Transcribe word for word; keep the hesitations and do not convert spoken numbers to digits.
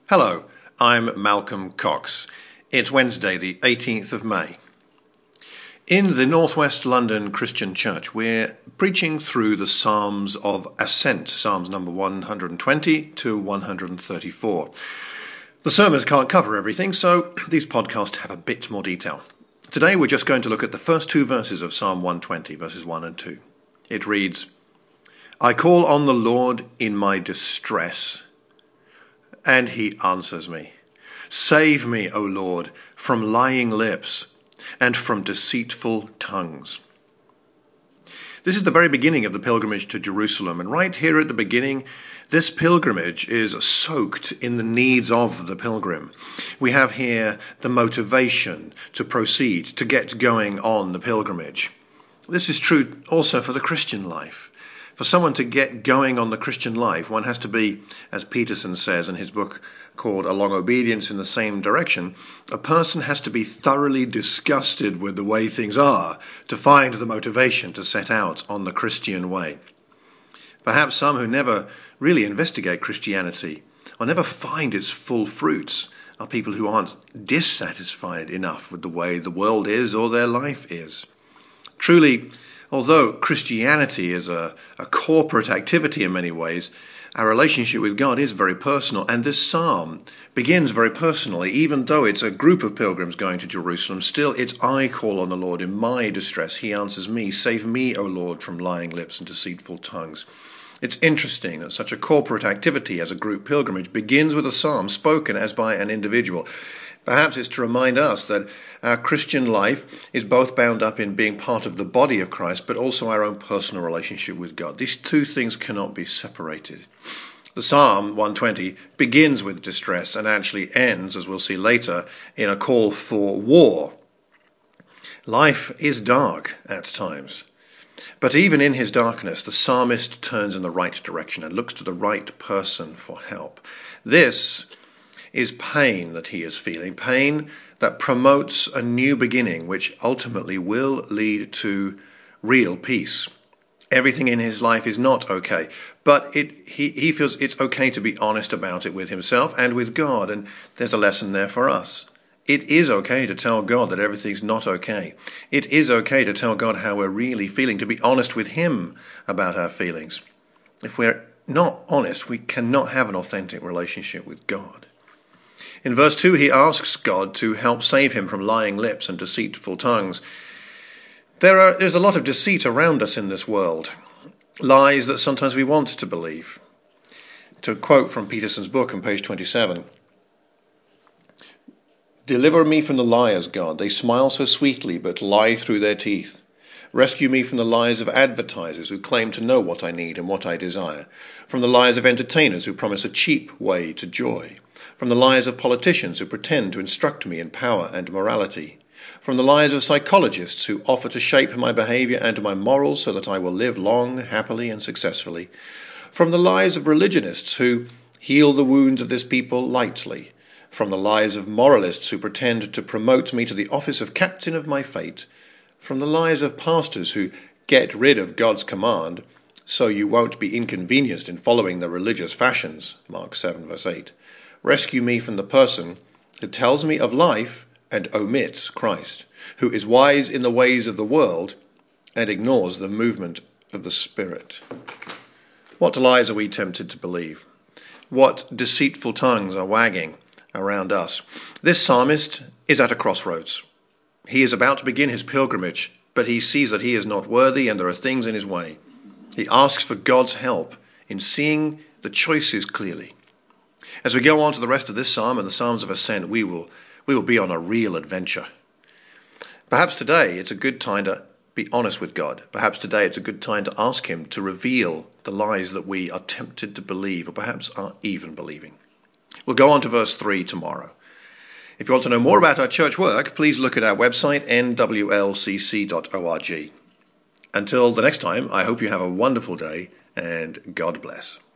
Hello, I'm Malcolm Cox. It's Wednesday, the eighteenth of May. In the Northwest London Christian Church, we're preaching through the Psalms of Ascent, Psalms number one hundred twenty to one hundred thirty-four. The sermons can't cover everything, so these podcasts have a bit more detail. Today we're just going to look at the first two verses of Psalm one twenty, verses one and two. It reads, "I call on the Lord in my distress, and he answers me. Save me, O Lord, from lying lips and from deceitful tongues." This is the very beginning of the pilgrimage to Jerusalem, and right here at the beginning, this pilgrimage is soaked in the needs of the pilgrim. We have here the motivation to proceed, to get going on the pilgrimage. This is true also for the Christian life. For someone to get going on the Christian life, one has to be, as Peterson says in his book called A Long Obedience in the Same Direction, a person has to be thoroughly disgusted with the way things are to find the motivation to set out on the Christian way. Perhaps some who never really investigate Christianity or never find its full fruits are people who aren't dissatisfied enough with the way the world is or their life is. Truly, although Christianity is a, a corporate activity in many ways, our relationship with God is very personal, and this psalm begins very personally. Even though it's a group of pilgrims going to Jerusalem, still it's "I call on the Lord in my distress. He answers me. Save me, O Lord, from lying lips and deceitful tongues." It's interesting that such a corporate activity as a group pilgrimage begins with a psalm spoken as by an individual. Perhaps it's to remind us that our Christian life is both bound up in being part of the body of Christ, but also our own personal relationship with God. These two things cannot be separated. The Psalm one twenty begins with distress and actually ends, as we'll see later, in a call for war. Life is dark at times. But even in his darkness, the psalmist turns in the right direction and looks to the right person for help. This is pain that he is feeling, pain that promotes a new beginning, which ultimately will lead to real peace. Everything in his life is not okay, but it, he, he feels it's okay to be honest about it with himself and with God, and there's a lesson there for us. It is okay to tell God that everything's not okay. It is okay to tell God how we're really feeling, to be honest with him about our feelings. If we're not honest, we cannot have an authentic relationship with God. In verse two, he asks God to help save him from lying lips and deceitful tongues. There are, there's a lot of deceit around us in this world, lies that sometimes we want to believe. To quote from Peterson's book on page twenty-seven, "Deliver me from the liars, God. They smile so sweetly, but lie through their teeth. Rescue me from the lies of advertisers who claim to know what I need and what I desire, from the lies of entertainers who promise a cheap way to joy, from the lies of politicians who pretend to instruct me in power and morality, from the lies of psychologists who offer to shape my behavior and my morals so that I will live long, happily and successfully, from the lies of religionists who heal the wounds of this people lightly, from the lies of moralists who pretend to promote me to the office of captain of my fate, from the lies of pastors who get rid of God's command so you won't be inconvenienced in following the religious fashions, Mark seven verse eight. Rescue me from the person who tells me of life and omits Christ, who is wise in the ways of the world and ignores the movement of the Spirit." What lies are we tempted to believe? What deceitful tongues are wagging around us? This psalmist is at a crossroads. He is about to begin his pilgrimage, but he sees that he is not worthy and there are things in his way. He asks for God's help in seeing the choices clearly. As we go on to the rest of this psalm and the Psalms of Ascent, we will, we will be on a real adventure. Perhaps today it's a good time to be honest with God. Perhaps today it's a good time to ask him to reveal the lies that we are tempted to believe, or perhaps are even believing. We'll go on to verse three tomorrow. If you want to know more about our church work, please look at our website, n w l c c dot org. Until the next time, I hope you have a wonderful day, and God bless.